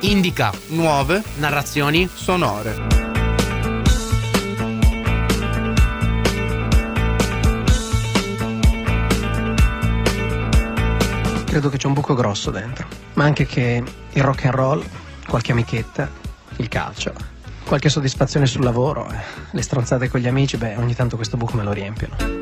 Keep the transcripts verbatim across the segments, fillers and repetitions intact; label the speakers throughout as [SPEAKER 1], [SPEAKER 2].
[SPEAKER 1] indica
[SPEAKER 2] nuove
[SPEAKER 1] narrazioni
[SPEAKER 2] sonore.
[SPEAKER 3] Credo che c'è un buco grosso dentro, ma anche che il rock and roll, qualche amichetta, il calcio, qualche soddisfazione sul lavoro, eh, le stronzate con gli amici, beh, ogni tanto questo buco me lo riempiono.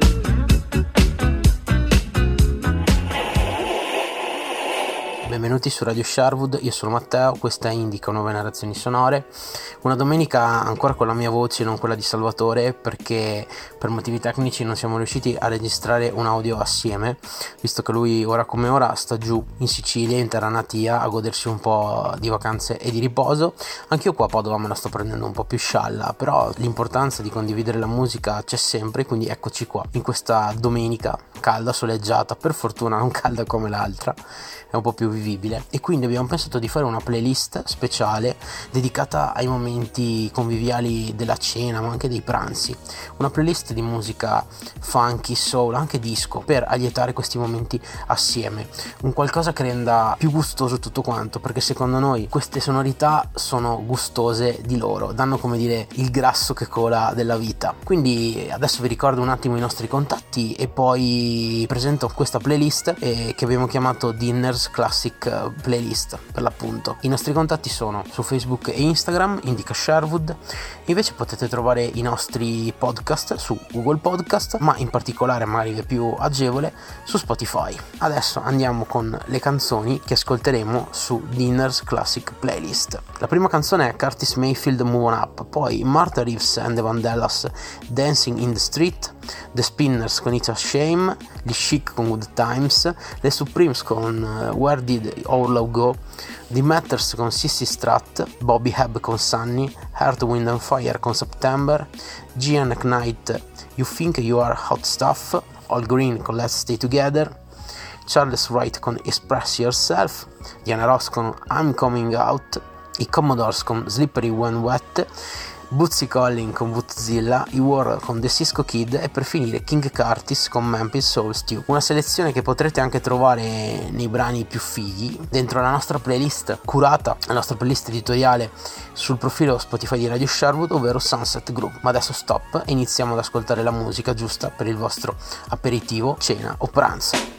[SPEAKER 4] Benvenuti su Radio Sherwood, io sono Matteo, questa è Indica Nuove Narrazioni Sonore. Una domenica ancora con la mia voce, non quella di Salvatore, perché per motivi tecnici non siamo riusciti a registrare un audio assieme, visto che lui ora come ora sta giù in Sicilia, in terra natia, a godersi un po' di vacanze e di riposo. Anch'io qua a Padova me la sto prendendo un po' più scialla, però l'importanza di condividere la musica c'è sempre, quindi eccoci qua in questa domenica calda, soleggiata, per fortuna non calda come l'altra, è un po' più vivibile, e quindi abbiamo pensato di fare una playlist speciale dedicata ai momenti conviviali della cena, ma anche dei pranzi, una playlist di musica funky, soul, anche disco, per allietare questi momenti assieme, un qualcosa che renda più gustoso tutto quanto, perché secondo noi queste sonorità sono gustose di loro, danno, come dire, il grasso che cola della vita. Quindi adesso vi ricordo un attimo i nostri contatti e poi presento questa playlist eh, che abbiamo chiamato Dinners Classic Playlist, per l'appunto. I nostri contatti sono su Facebook e Instagram, Indica Sherwood. Invece potete trovare i nostri podcast su Google Podcast, ma in particolare, magari è più agevole, su Spotify. Adesso andiamo con le canzoni che ascolteremo su Dinners Classic Playlist. La prima canzone è Curtis Mayfield, Move On Up, poi Martha Reeves and the Vandellas, Dancing in the Street, The Spinners con It's a Shame, gli Chic con Good Times, le Supremes con uh, Where Did Our Love Go, The Matters con Sissy Stratt, Bobby Hebb con Sunny, Earth, Wind and Fire con September, Gian Knight, You Think You Are Hot Stuff, All Green con Let's Stay Together, Charles Wright con Express Yourself, Diana Ross con I'm Coming Out, i Commodores con Slippery When Wet, Bootsy Collins con Bootzilla, i War con The Cisco Kid e per finire King Curtis con Memphis Soul Stew. Una selezione che potrete anche trovare nei brani più fighi dentro la nostra playlist curata, la nostra playlist editoriale sul profilo Spotify di Radio Sherwood, ovvero Sunset Group. Ma adesso stop e iniziamo ad ascoltare la musica giusta per il vostro aperitivo, cena o pranzo.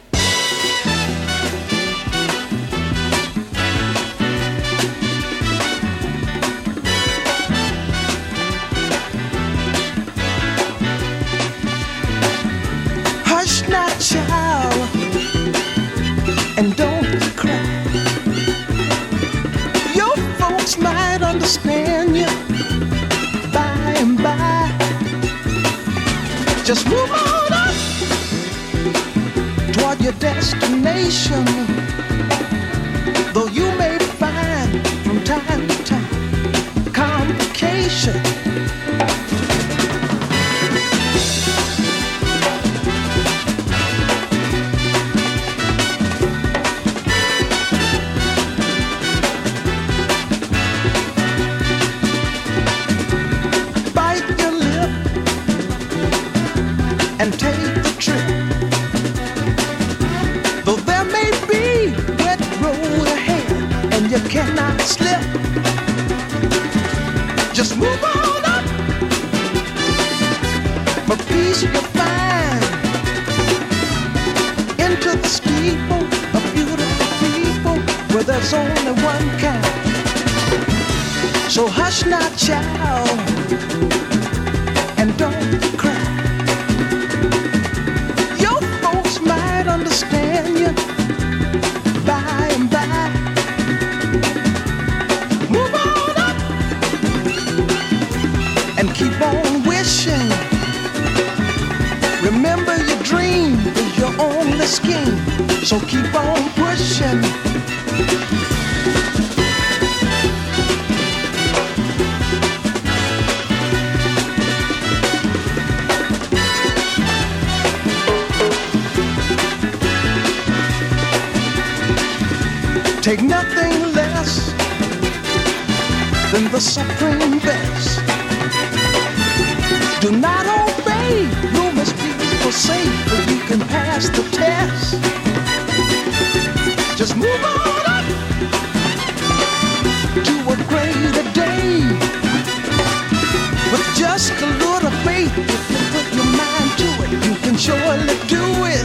[SPEAKER 5] Child, and don't cry. Your folks might understand you by and by. Just move on up toward your destination, though you may find from time to time complication. And take the trip, though there may be wet road ahead and you cannot slip. Just move on up, for peace you'll find into the steeple of beautiful people where there's only one kind. So hush not, child, and don't cry. Understand you by and by. Move on up and keep on wishing. Remember your dream is your only scheme, so keep on pushing. Take nothing less than the supreme best. Do not obey rumors people say, but you can pass the test. Just move on up risk a little faith. If you put your mind to it, you can surely do it.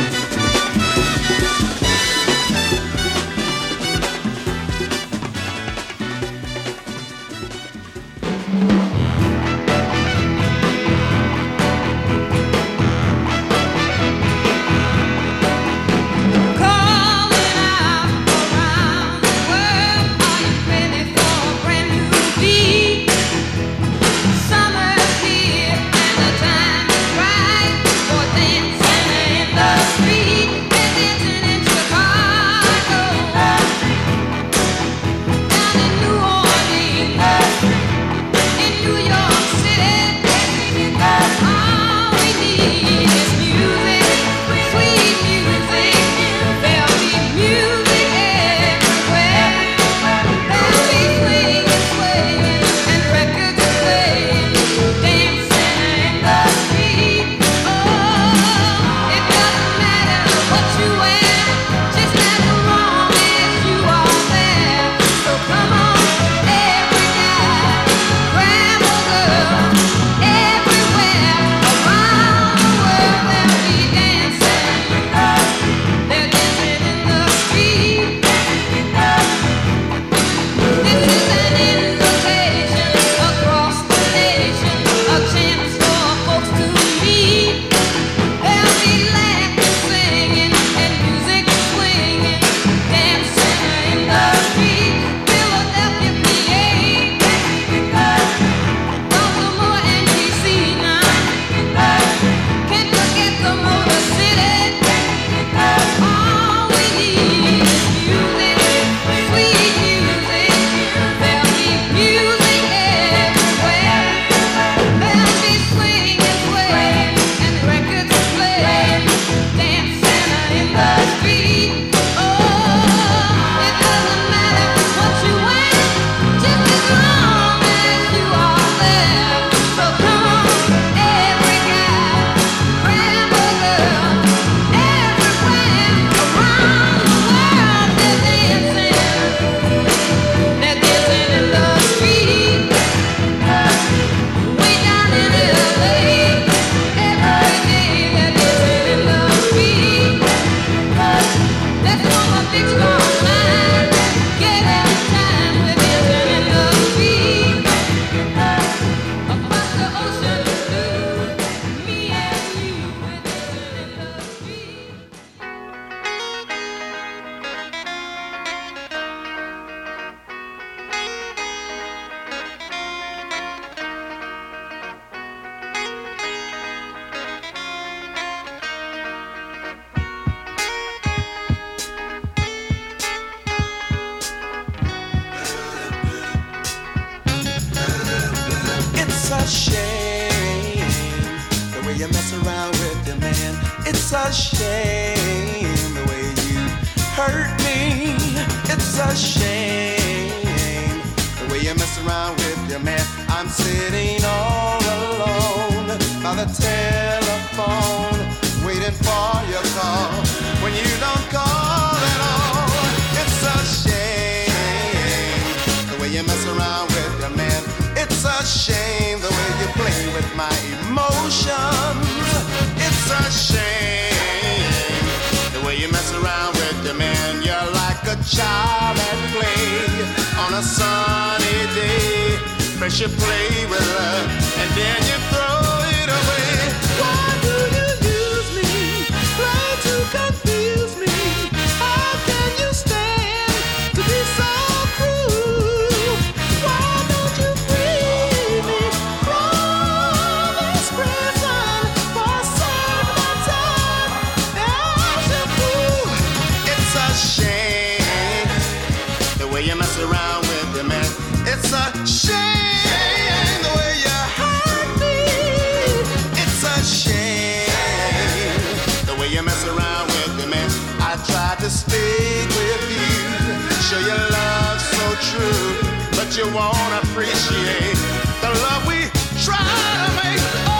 [SPEAKER 1] You won't appreciate the love we try to make.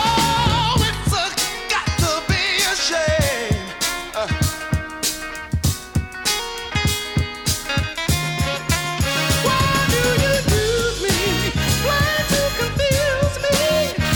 [SPEAKER 1] Oh, it's a, got to be a shame. Uh. Why do you use me? Try to confuse me.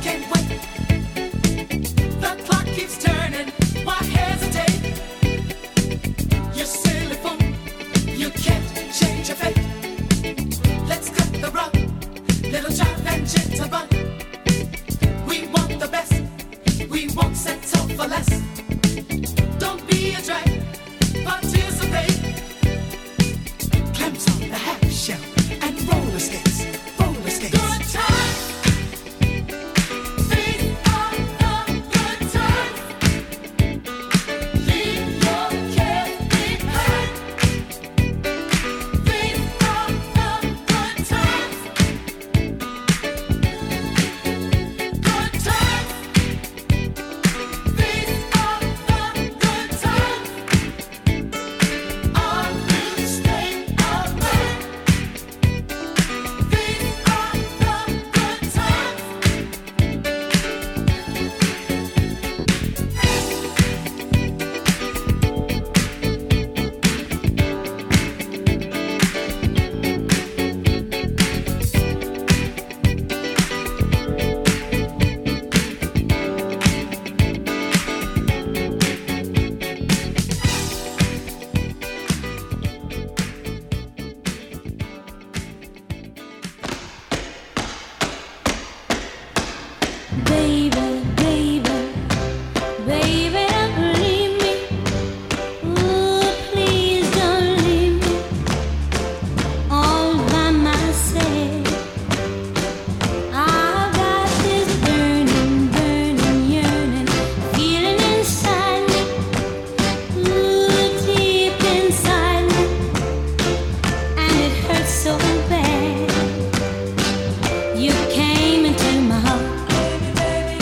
[SPEAKER 2] So bad, you came into my heart.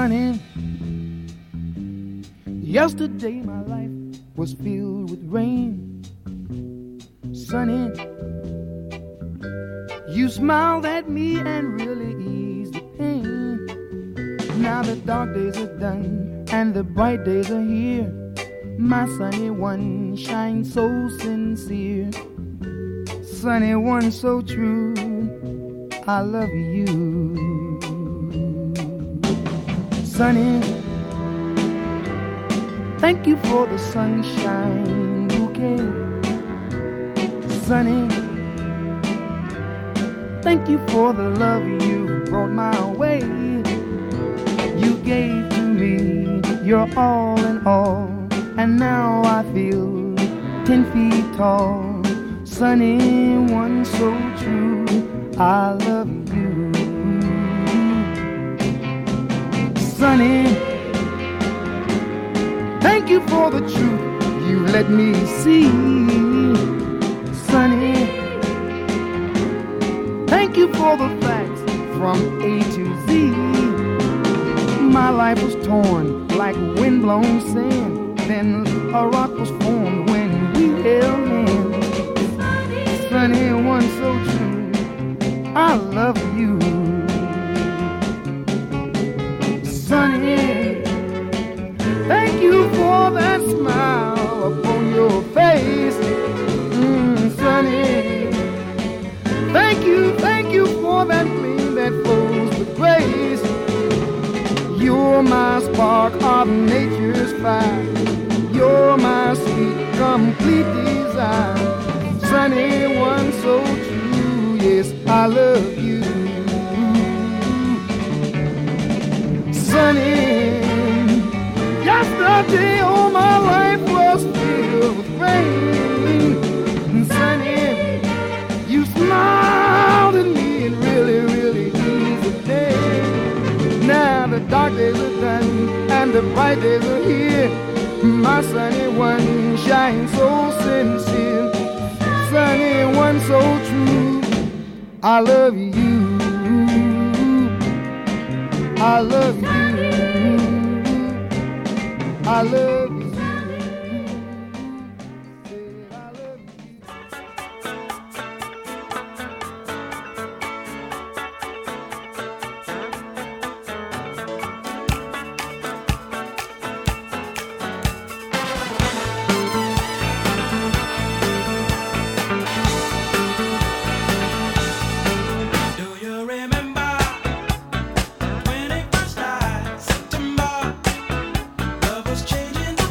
[SPEAKER 5] sunny. Yesterday my life was filled with rain. Sunny, you smiled at me and really eased the pain. Now the dark days are done and the bright days are here. My sunny one shines so sincere. Sunny one so true, I love you. Sunny, thank you for the sunshine bouquet. Sunny, thank you for the love you brought my way. You gave to me your all in all, and now I feel ten feet tall. Sunny one so true, I love you. Sunny, thank you for the truth you let me see. Sunny, thank you for the facts from A to Z. My life was torn like windblown sand, then a rock was formed when we held hands. Sunny one so true, I love you. Sunny, thank you for that smile upon your face. Mm, sunny, thank you, thank you for that gleam that flows with grace. You're my spark of nature's fire. You're my sweet, complete desire. Sunny one so true, yes, I love you. Sunny, yesterday all my life was filled with rain. Sunny, you smiled at me and really, really eased the day. Now the dark days are done and the bright days are here. My sunny one shines so sincere. Sunny one so true, I love you. I love you. I love you.
[SPEAKER 2] Changing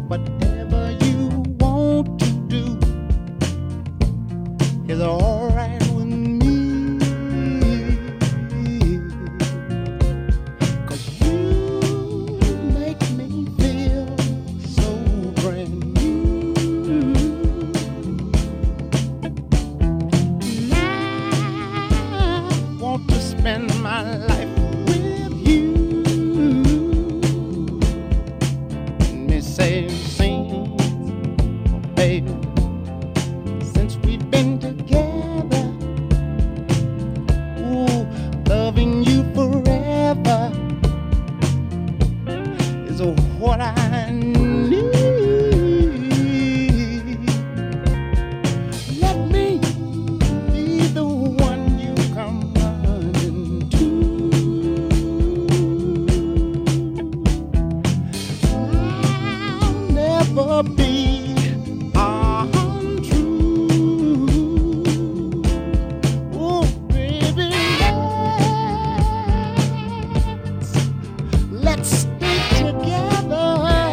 [SPEAKER 5] whatever you want to do is all right with me. 'Cause you make me feel so brand new. And I want to spend my life with you. Let me say things, oh baby, since we've been together. Ooh, loving you forever is what I need. Let me be the one you come running to. I'll never be untrue. Oh, baby, let's, let's stay together.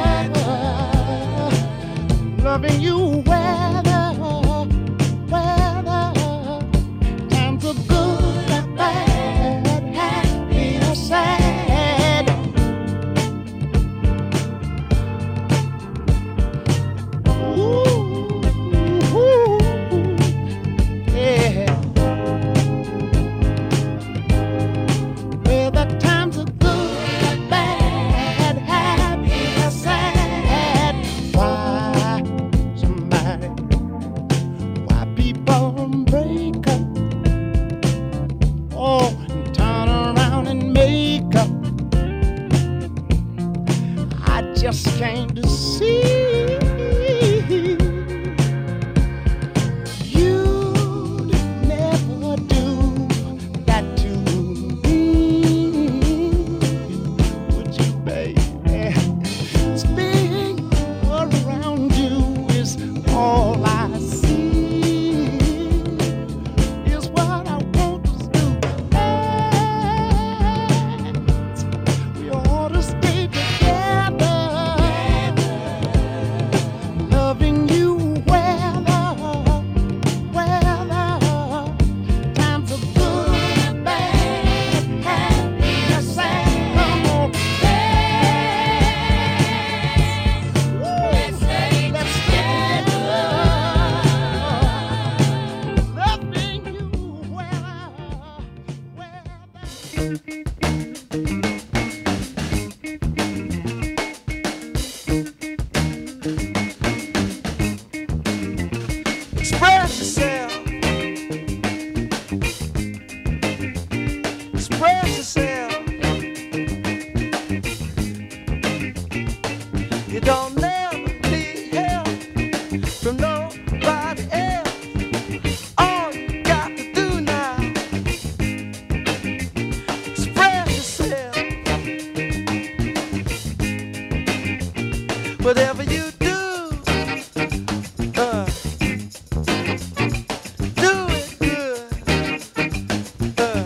[SPEAKER 5] Loving you weather, weather, times are good and bad, happy or sad. Ooh, ooh, yeah. Whether times are good or bad, happy or sad. Why somebody, why people break up? Oh, and turn around and make up. I just came to see you'd never do that to me, would you, baby? Spinning around you is all I see, is what I want to do. We ought to stay together, loving you weather, weather, times are good and bad, happy or sad. Come on, let's stay together, loving you weather, weather. Express yourself. Express yourself. You don't never need help from nobody else. All you got to do now, express yourself. Whatever you do, uh, do it good. Uh,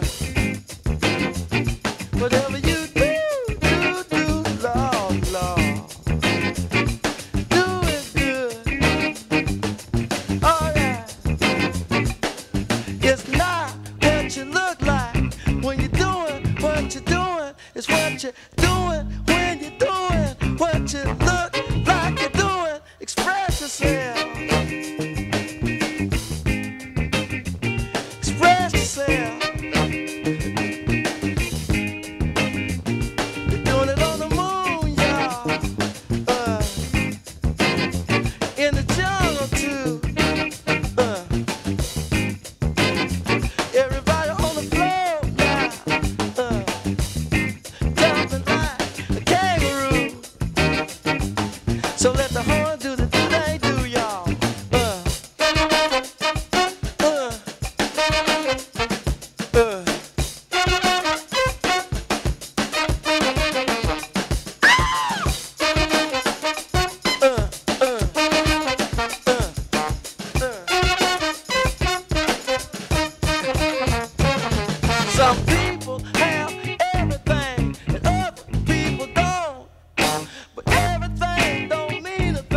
[SPEAKER 5] whatever you do, do, do, Lord, Lord. Do it good. All right. It's not what you look like when you're doing what you're doing. It's what you're doing when you're doing what you look like you're doing. Express yourself. Express yourself. You're doing it on the moon, y'all. Uh, in the jungle too. Uh, everybody on the floor now. Uh, jumping like a kangaroo. So let the horn do the do they do, y'all. Uh, uh, uh. Some people have everything and other people don't. But everything don't mean a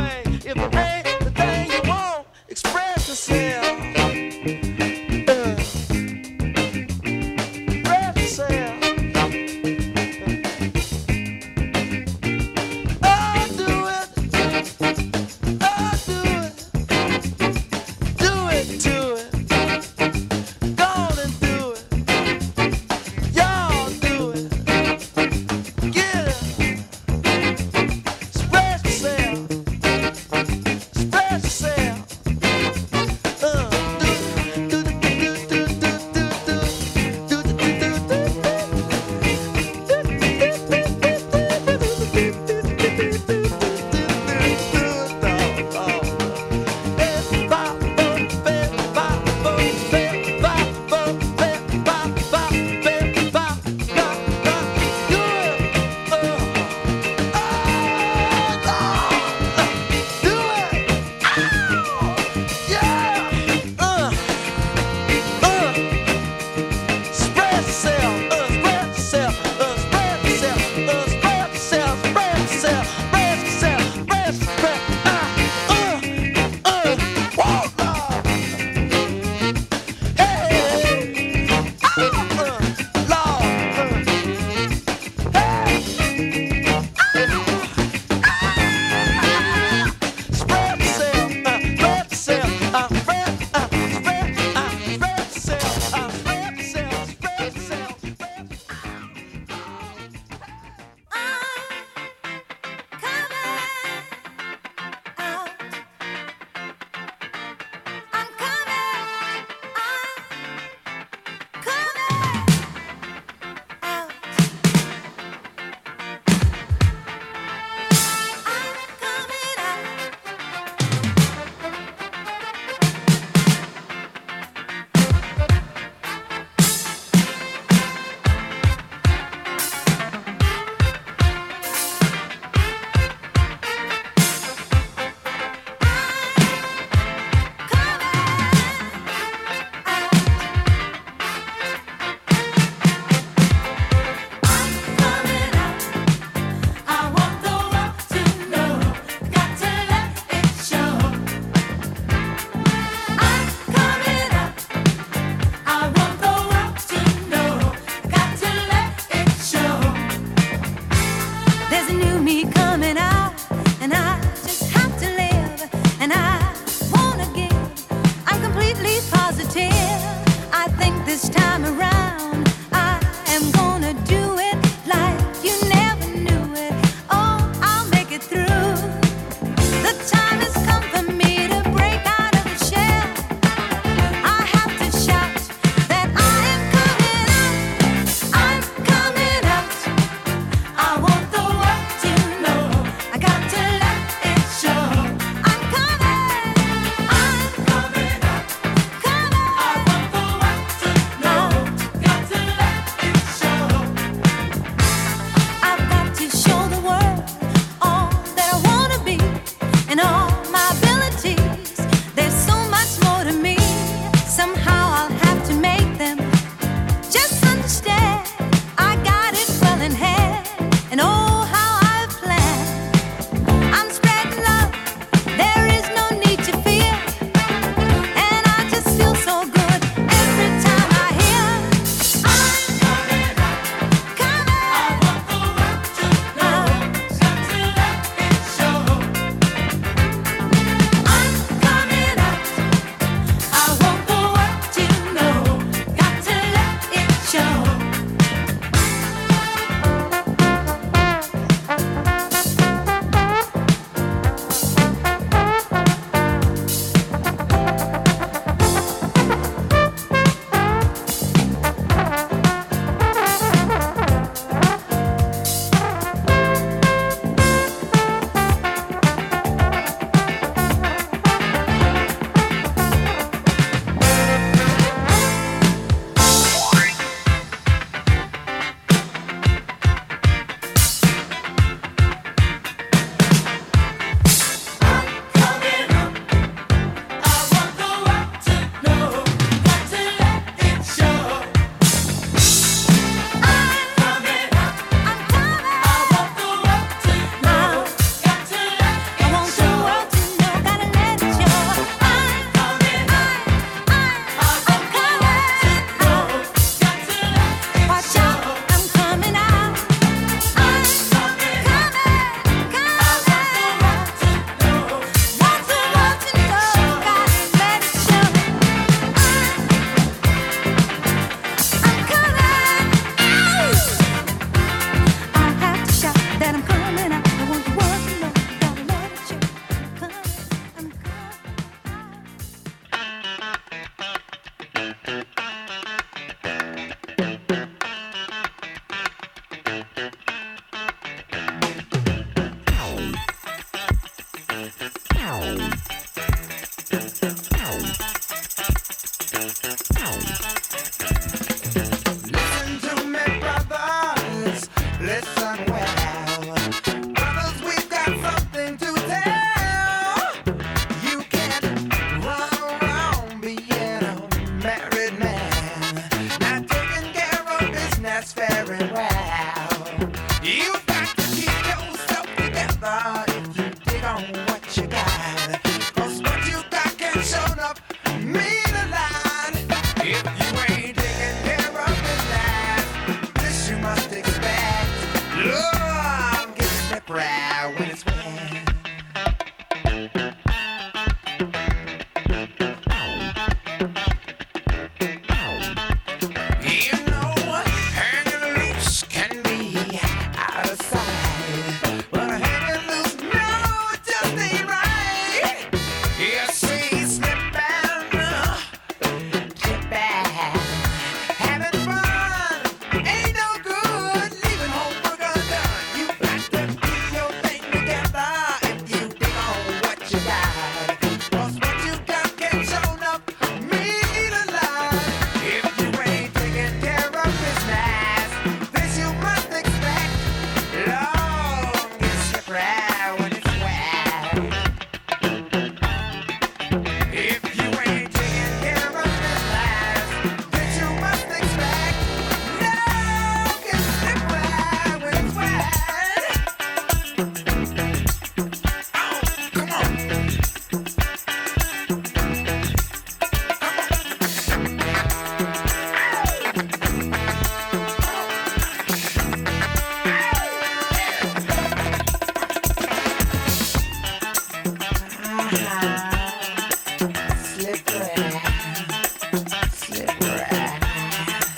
[SPEAKER 5] Slippery, slippery.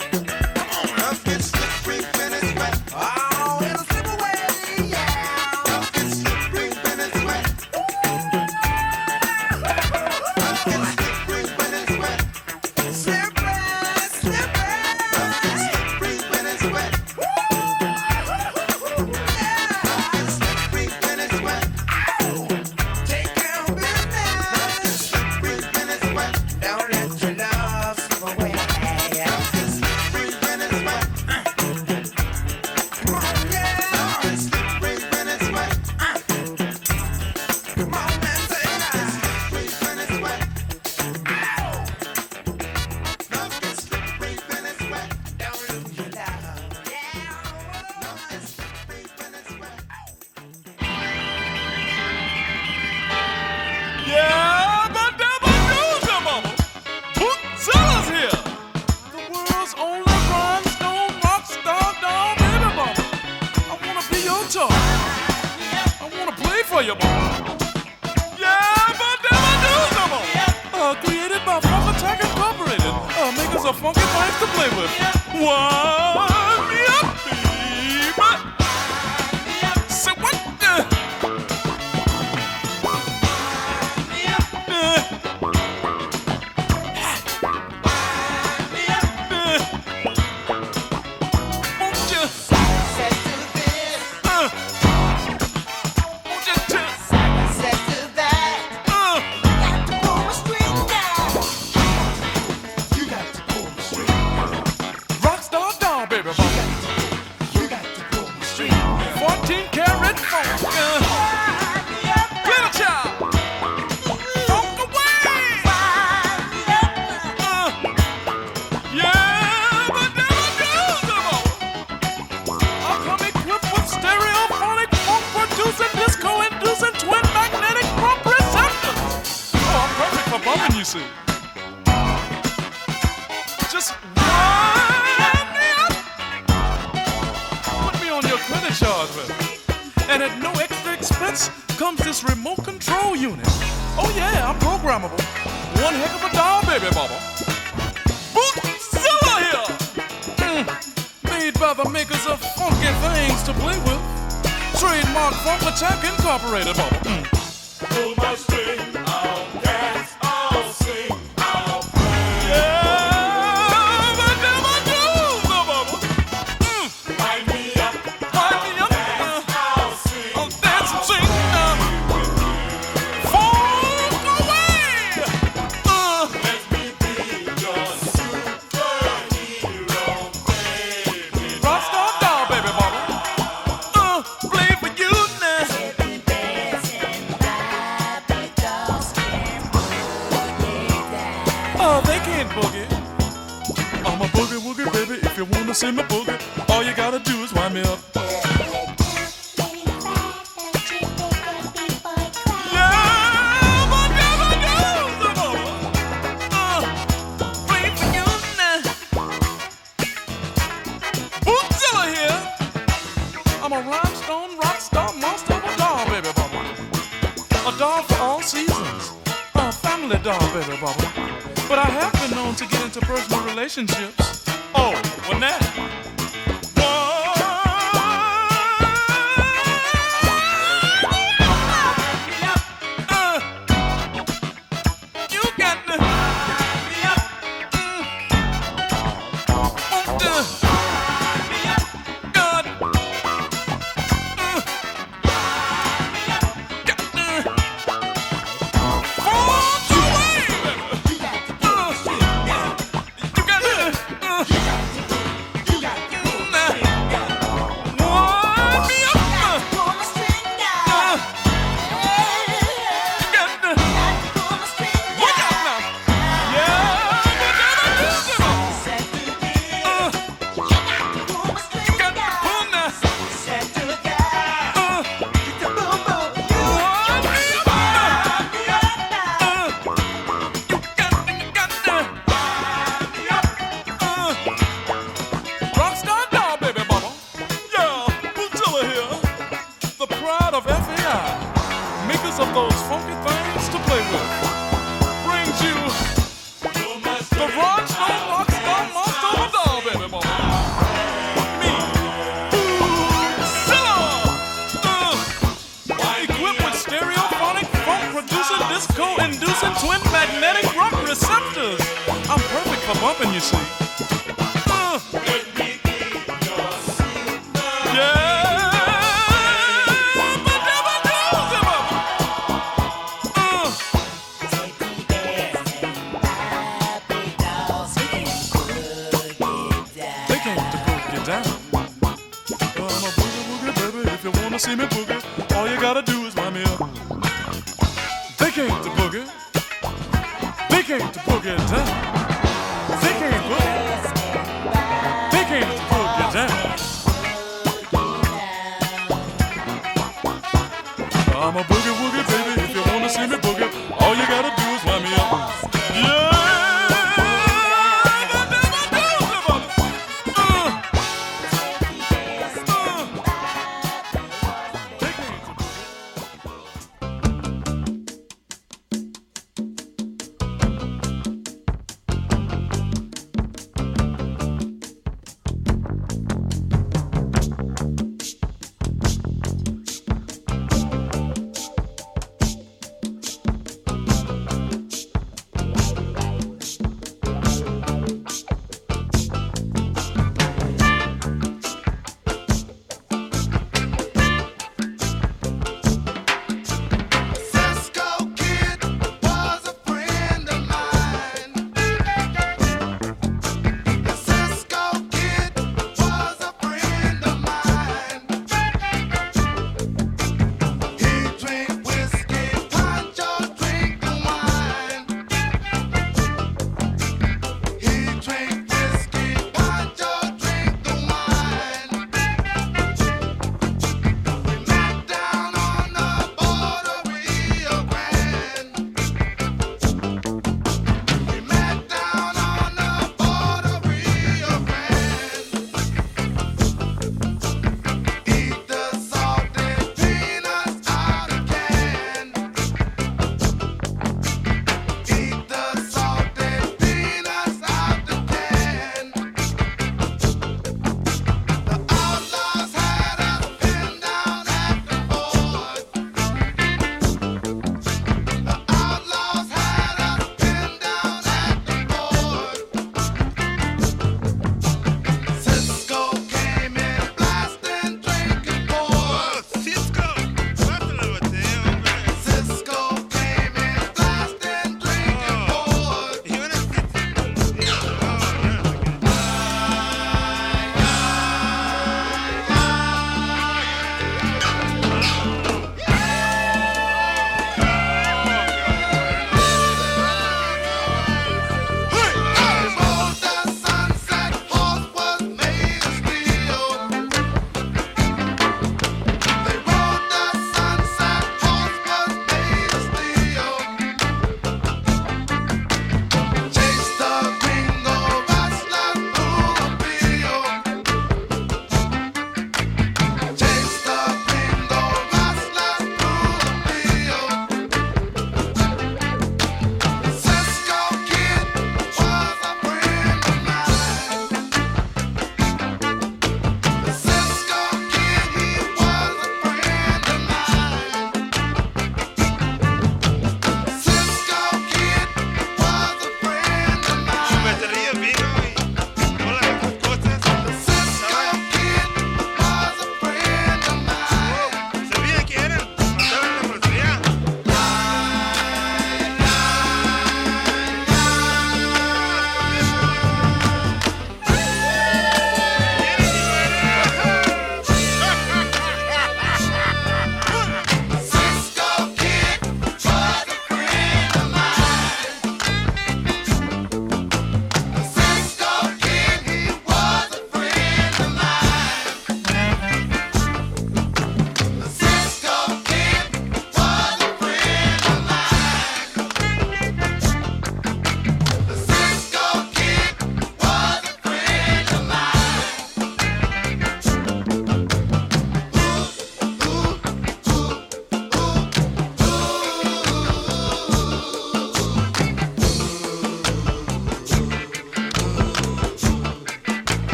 [SPEAKER 2] Yeah, but never do the mama. Bootzilla's here. The world's only rhinestone rock star doll baby mama. I wanna be your toy. I wanna play for you, mama. Yeah, but never do the mama. Uh, created by Funk Attack Incorporated. Uh, makers of funky things to play with. Wind me up, baby. Say what the? Just wind me up. Put me on your credit charge, baby. And at no extra expense comes this remote control unit. Oh yeah, I'm programmable. One heck of a doll, baby mama. Bootzilla here. Mm. Made by the makers of funky things to play with. Trademark Funk Attack Incorporated, mama. Mm. Pull my string, I'll dance, I'll sing. If you wanna see me boogie, all you gotta do is wind me up. Yeah, but never do the mama. Uh, play for you now. Bootzilla here. I'm a rhinestone rock star monster of a doll, baby baba. A doll for all seasons. A family doll, baby baba. But I have been known to get into personal relationships. Oh, well now. Uh, you got to. Mm, uh, God. Uh, got to. Fall away, baby. Uh, you got to. Uh, of those funky things to play with, brings you the rhinestone rock star monster of a doll, baby mama. Me, Bootzilla, uh, equipped with stereophonic, funk-producing, disco-inducing, twin magnetic rock receptors. I'm perfect for bumping, you see. Uh, yeah. See me boogie, all you gotta do is wind me up. They came to boogie, they came to boogie down. They came boogie, they came to boogie down. I'm a boogie woogie baby, if you wanna see me boogie.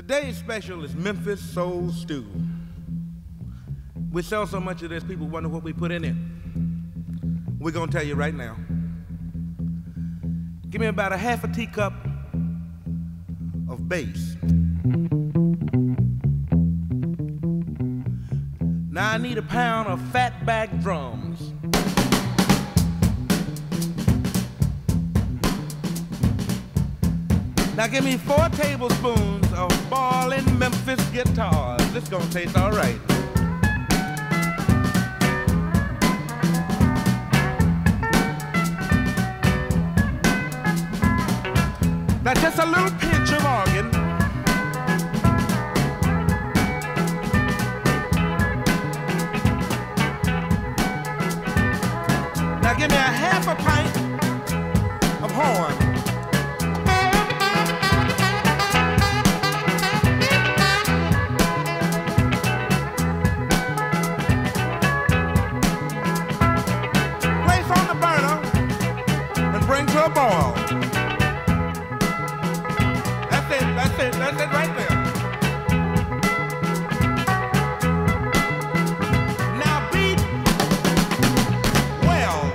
[SPEAKER 1] Today's special is Memphis Soul Stew. We sell so much of this, people wonder what we put in it. We're gonna tell you right now. Give me about a half a teacup of bass. Now I need a pound of fatback drums. Now give me four tablespoons of ballin' Memphis guitars. This gonna taste all right. Now just a little pinch of organ. Now give me a half a pint of horn. A boil. That's it, that's it, that's it right there. Now beat well.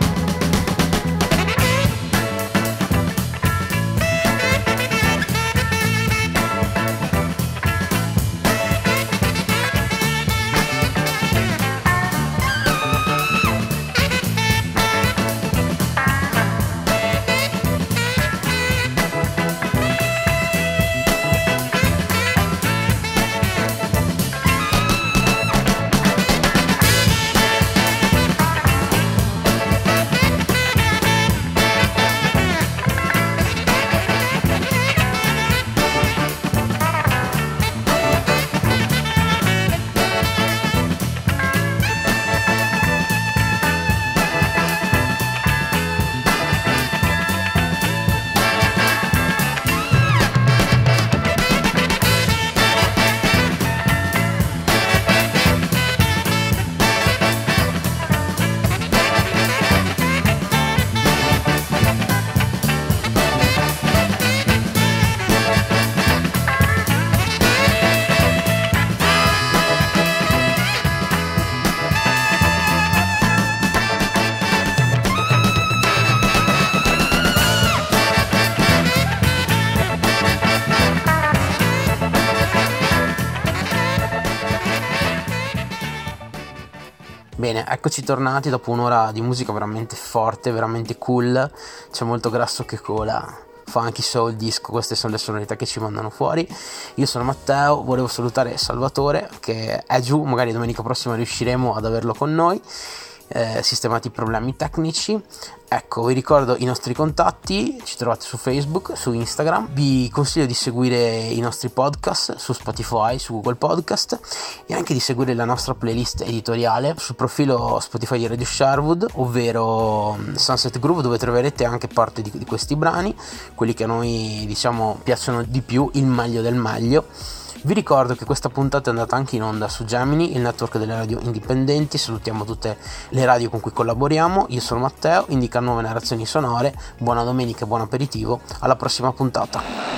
[SPEAKER 4] Bene, eccoci tornati dopo un'ora di musica veramente forte, veramente cool. C'è molto grasso che cola, funky soul disco, queste sono le sonorità che ci mandano fuori. Io sono Matteo, volevo salutare Salvatore che è giù, magari domenica prossima riusciremo ad averlo con noi. Eh, sistemati i problemi tecnici. Ecco, vi ricordo i nostri contatti, ci trovate su Facebook, su Instagram. Vi consiglio di seguire i nostri podcast su Spotify, su Google Podcast, e anche di seguire la nostra playlist editoriale sul profilo Spotify di Radio Sherwood, ovvero Sunset Groove, dove troverete anche parte di, di questi brani, quelli che a noi diciamo piacciono di più, il meglio del meglio. Vi ricordo che questa puntata è andata anche in onda su Gemini, il network delle radio indipendenti. Salutiamo tutte le radio con cui collaboriamo. Io sono Matteo, indica nuove narrazioni sonore. Buona domenica e buon aperitivo. Alla prossima puntata.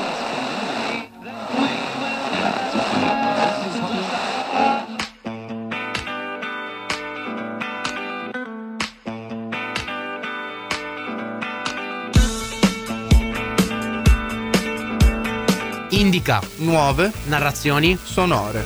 [SPEAKER 4] Indica nuove narrazioni sonore.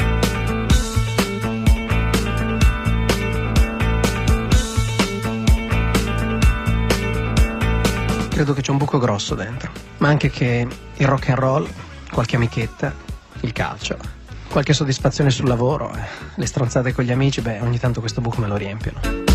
[SPEAKER 3] Credo che c'è un buco grosso dentro, ma anche che il rock and roll, qualche amichetta, il calcio, qualche soddisfazione sul lavoro, eh, le stronzate con gli amici, beh, ogni tanto questo buco me lo riempiono.